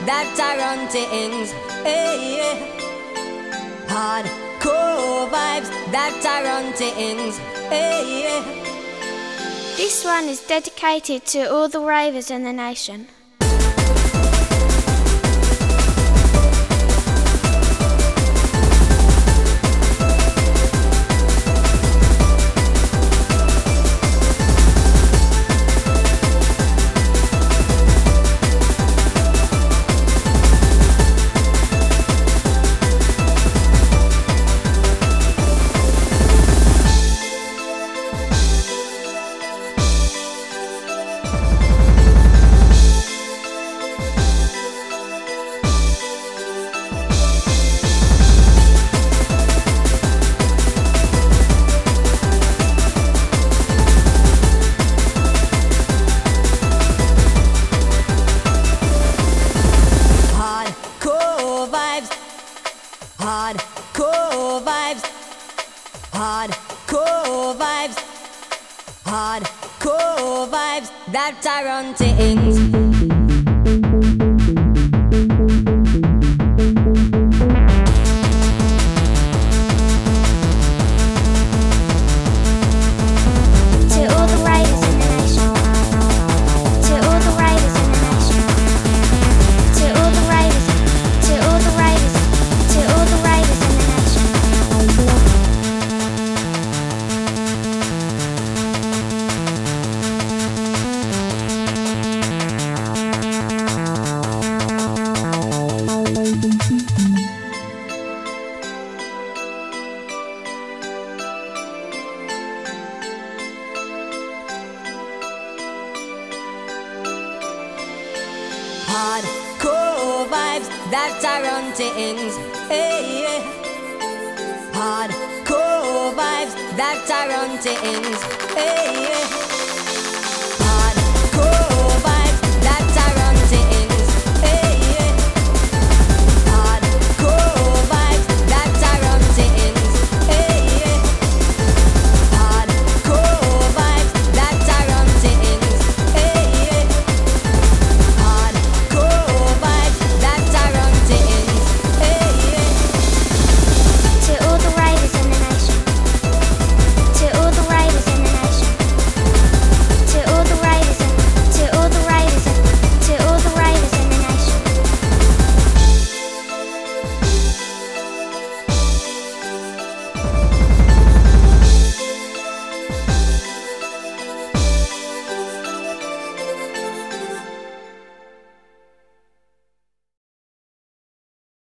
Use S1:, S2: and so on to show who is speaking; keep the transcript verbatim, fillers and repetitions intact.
S1: that are run things. Hey, yeah. Hardcore vibes that are run things. Hey, yeah.
S2: This one is dedicated to all the ravers in the nation.
S1: Hardcore vibes, hardcore vibes, hardcore vibes that are run things. Hardcore vibes that are run things. Hey, yeah. Hardcore vibes that are run things. Hey, yeah.